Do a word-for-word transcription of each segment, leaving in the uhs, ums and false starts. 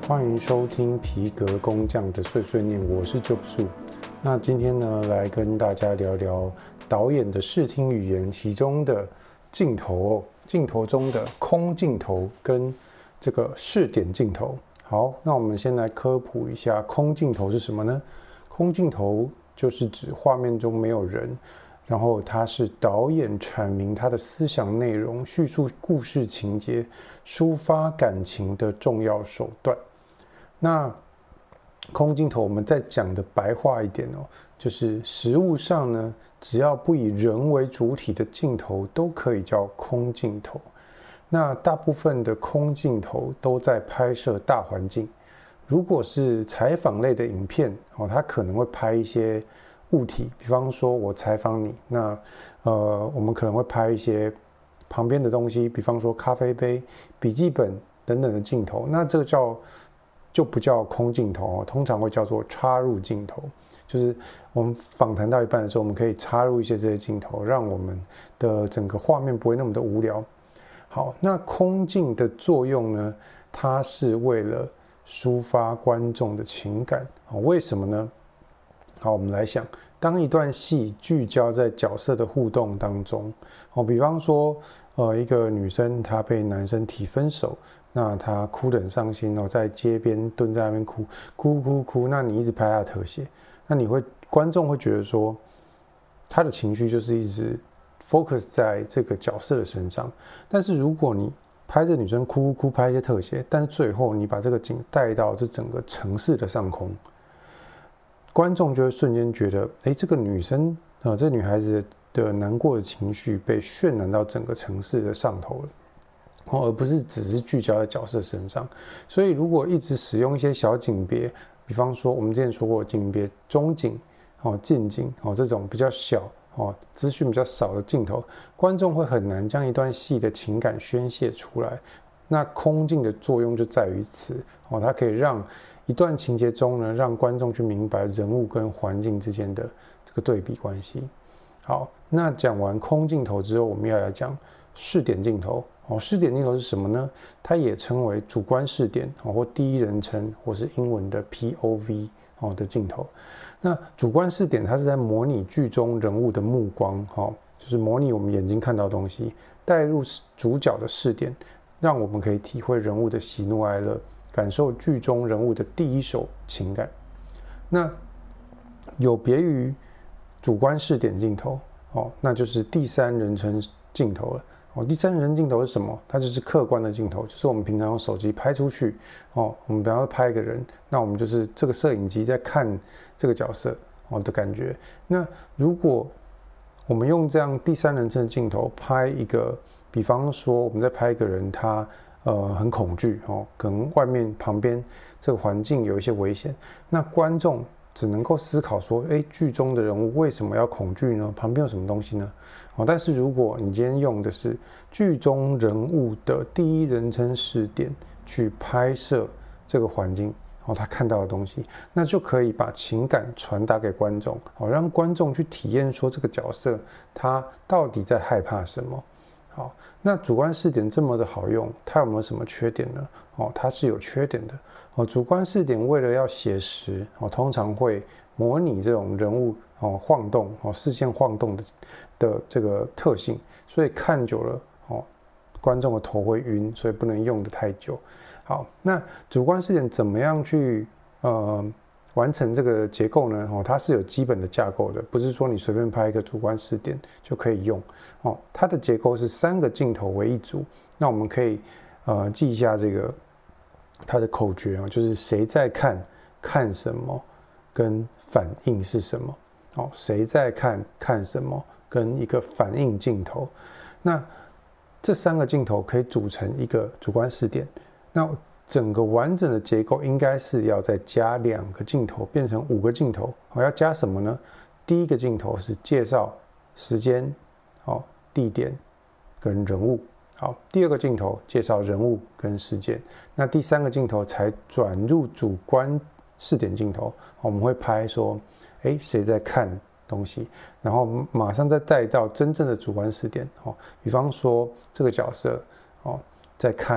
欢迎收听皮革工匠的碎碎念，我是救树。那今天呢，来跟大家聊聊导演的视听语言，其中的镜头哦，镜头中的空镜头跟这个视点镜头。好，那我们先来科普一下空镜头是什么呢？空镜头就是指画面中没有人，然后它是导演阐明他的思想内容、叙述故事情节、抒发感情的重要手段。那空镜头我们再讲的白话一点哦，就是实物上呢，只要不以人为主体的镜头都可以叫空镜头。那大部分的空镜头都在拍摄大环境。如果是采访类的影片哦，它可能会拍一些物体，比方说我采访你，那呃，我们可能会拍一些旁边的东西，比方说咖啡杯、笔记本等等的镜头。那这个叫就不叫空镜头哦，通常会叫做插入镜头。就是我们访谈到一半的时候，我们可以插入一些这些镜头，让我们的整个画面不会那么的无聊。好，那空镜的作用呢，它是为了抒发观众的情感。为什么呢？好，我们来想，当一段戏聚焦在角色的互动当中，哦，比方说，呃，一个女生她被男生提分手，那她哭得很伤心哦，在街边蹲在那边哭，哭哭哭，那你一直拍她的特写，那你会观众会觉得说，她的情绪就是一直 focus 在这个角色的身上。但是如果你拍着女生哭哭哭，拍一些特写，但是最后你把这个景带到这整个城市的上空，观众就会瞬间觉得，哎，这个女生啊、呃，这个女孩子的难过的情绪被渲染到整个城市的上头了，哦，而不是只是聚焦在角色身上。所以，如果一直使用一些小景别，比方说我们之前说过景别、中景、哦近景哦这种比较小哦资讯比较少的镜头，观众会很难将一段戏的情感宣泄出来。那空镜的作用就在于此哦，它可以让一段情节中呢，让观众去明白人物跟环境之间的这个对比关系。好，那讲完空镜头之后，我们要来讲视点镜头。哦，视点镜头是什么呢？它也称为主观视点，哦，或第一人称，或是英文的 P O V 哦的镜头。那主观视点，它是在模拟剧中人物的目光，哦，就是模拟我们眼睛看到的东西，带入主角的视点，让我们可以体会人物的喜怒哀乐，感受剧中人物的第一手情感。那有别于主观视点镜头，哦，那就是第三人称镜头了。哦，第三人称镜头是什么？它就是客观的镜头，就是我们平常用手机拍出去。哦，我们比方说拍一个人，那我们就是这个摄影机在看这个角色哦的感觉。那如果我们用这样第三人称的镜头拍一个，比方说我们在拍一个人，他呃很恐惧哦，可能外面旁边这个环境有一些危险，那观众只能够思考说，哎，剧中的人物为什么要恐惧呢？旁边有什么东西呢？哦，但是如果你今天用的是剧中人物的第一人称视点去拍摄这个环境，哦，他看到的东西，那就可以把情感传达给观众，哦，让观众去体验说这个角色他到底在害怕什么。好，那主观视点这么的好用，它有没有什么缺点呢？哦，它是有缺点的。哦，主观视点为了要写实，哦，通常会模拟这种人物哦晃动哦视线晃动的的这个特性，所以看久了哦，观众的头会晕，所以不能用得太久。好，那主观视点怎么样去呃完成这个结构呢？哦，它是有基本的架构的，不是说你随便拍一个主观视点就可以用。哦，它的结构是三个镜头为一组。那我们可以呃记一下这个它的口诀哦，就是谁在看，看什么，跟反应是什么。哦，谁在看，看什么，跟一个反应镜头。那这三个镜头可以组成一个主观视点。那整个完整的结构应该是要再加两个镜头，变成五个镜头。我要加什么呢？第一个镜头是介绍时间、哦、地点跟人物。好，第二个镜头介绍人物跟事件。那第三个镜头才转入主观视点镜头。我们会拍说，哎，谁在看东西，然后马上再带到真正的主观视点。哦，比方说这个角色哦在看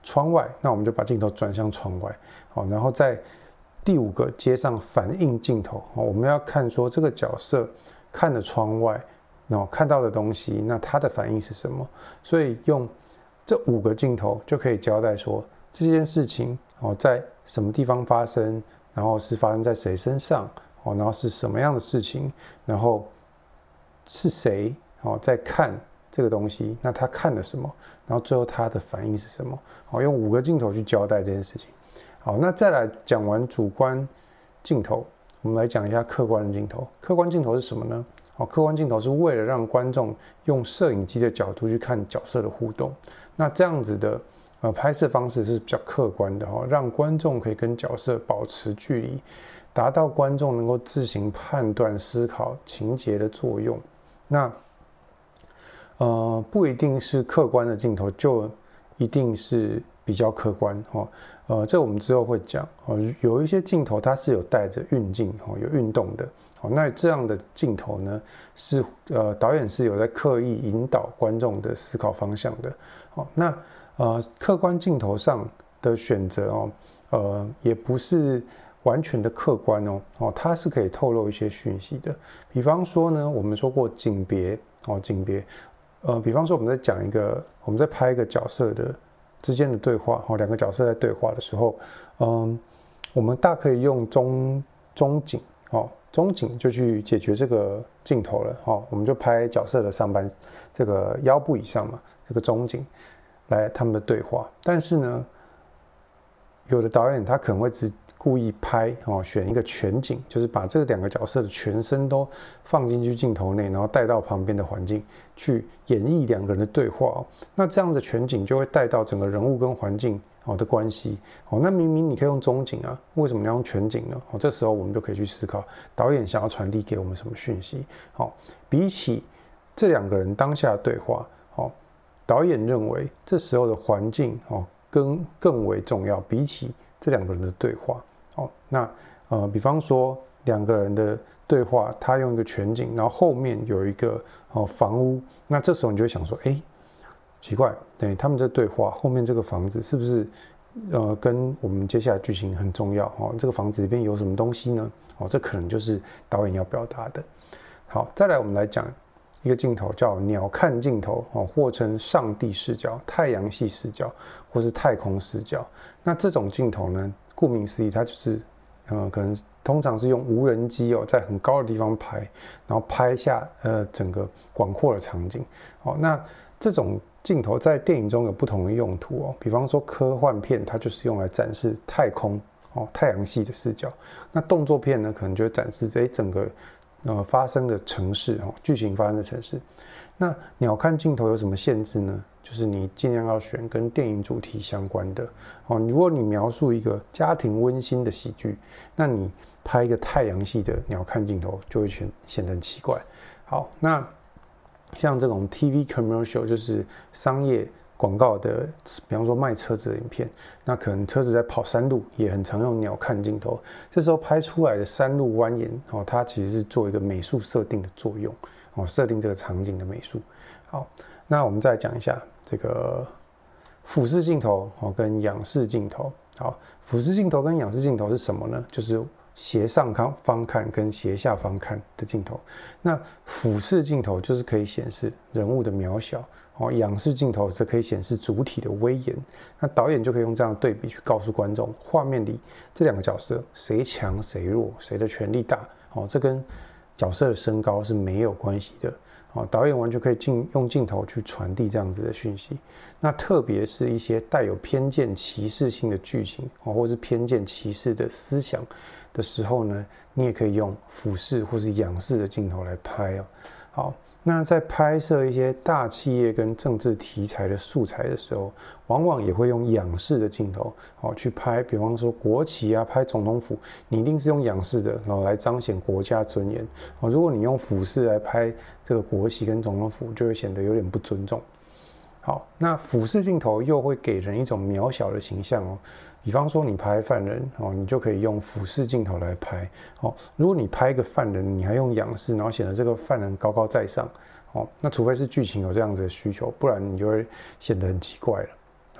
窗外，那我们就把镜头转向窗外，好，然后在第五个接上反应镜头，我们要看说这个角色看了窗外，然后看到的东西，那他的反应是什么？所以用这五个镜头就可以交代说这件事情哦在什么地方发生，然后是发生在谁身上，哦，然后是什么样的事情，然后是谁哦在看这个东西，那他看了什么，然后最后他的反应是什么？哦，用五个镜头去交代这件事情。好，那再来讲完主观镜头，我们来讲一下客观的镜头。客观镜头是什么呢？好，客观镜头是为了让观众用摄影机的角度去看角色的互动。那这样子的呃拍摄方式是比较客观的哈，让观众可以跟角色保持距离，达到观众能够自行判断、思考情节的作用。那呃不一定是客观的镜头就一定是比较客观哈。呃，这我们之后会讲哦。有一些镜头它是有带着运镜哦，有运动的。哦，那这样的镜头呢，是呃导演是有在刻意引导观众的思考方向的。哦，那呃客观镜头上的选择哦，呃也不是完全的客观哦，哦它是可以透露一些讯息的。比方说呢，我们说过景别哦，景别，呃，比方说我们在讲一个，我们在拍一个角色的之间的对话，哦，两个角色在对话的时候，嗯，我们大可以用中中景，哦。中景就去解决这个镜头了，哦，我们就拍角色的上半这个腰部以上嘛，这个中景来他们的对话。但是呢，有的导演他可能会只故意拍哦，选一个全景，就是把这两个角色的全身都放进去镜头内，然后带到旁边的环境去演绎两个人的对话哦。那这样的全景就会带到整个人物跟环境哦的关系哦，那明明你可以用中景啊，为什么你要用全景呢？哦，这时候我们就可以去思考导演想要传递给我们什么讯息。哦，比起这两个人当下的对话，哦，导演认为这时候的环境哦更更为重要，比起这两个人的对话。哦，那呃，比方说两个人的对话，他用一个全景，然后后面有一个哦房屋，那这时候你就会想说，哎。奇怪，对他们这对话后面这个房子是不是呃跟我们接下来剧情很重要哦？这个房子里边有什么东西呢？哦，这可能就是导演要表达的。好，再来我们来讲一个镜头叫鸟瞰镜头哦，或称上帝视角、太阳系视角或是太空视角。那这种镜头呢，顾名思义，它就是呃可能通常是用无人机哦，在很高的地方拍，然后拍下呃整个广阔的场景。哦，那这种镜头在电影中有不同的用途哦，比方说科幻片，它就是用来展示太空哦、太阳系的视角。那动作片呢，可能就会展示这整个呃发生的城市哦，剧情发生的城市。那鸟瞰镜头有什么限制呢？就是你尽量要选跟电影主题相关的哦。如果你描述一个家庭温馨的喜剧，那你拍一个太阳系的鸟瞰镜头就会显显得很奇怪。好，那像这种 T V commercial 就是商业广告的，比方说卖车子的影片，那可能车子在跑山路，也很常用鸟瞰镜头。这时候拍出来的山路蜿蜒，哦，它其实是做一个美术设定的作用，哦，设定这个场景的美术。好，那我们再讲一下这个俯视镜头哦跟仰视镜头。好，俯视镜头跟仰视镜头是什么呢？就是斜上方看跟斜下方看的镜头。那俯视镜头就是可以显示人物的渺小，哦，仰视镜头则可以显示主体的威严。那导演就可以用这样的对比去告诉观众，画面里这两个角色谁强谁弱，谁的权力大，哦，这跟角色的身高是没有关系的。哦，导演完全可以镜用镜头去传递这样子的讯息。那特别是一些带有偏见、歧视性的剧情，哦，或是偏见、歧视的思想的时候呢，你也可以用俯视或是仰视的镜头来拍哦。好，那在拍摄一些大企业跟政治题材的素材的时候，往往也会用仰视的镜头哦去拍，比方说国旗啊，拍总统府，你一定是用仰视的，然后来彰显国家尊严哦。如果你用俯视来拍这个国旗跟总统府，就会显得有点不尊重。好，那俯视镜头又会给人一种渺小的形象哦。比方说你拍犯人哦，你就可以用俯视镜头来拍哦。如果你拍一个犯人，你还用仰视，然后显得这个犯人高高在上哦，那除非是剧情有这样子的需求，不然你就会显得很奇怪了。好，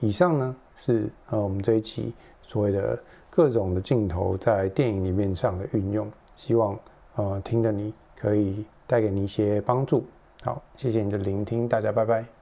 以上呢是呃我们这一集所谓的各种的镜头在电影里面上的运用，希望呃听的你可以带给你一些帮助。好，谢谢你的聆听，大家拜拜。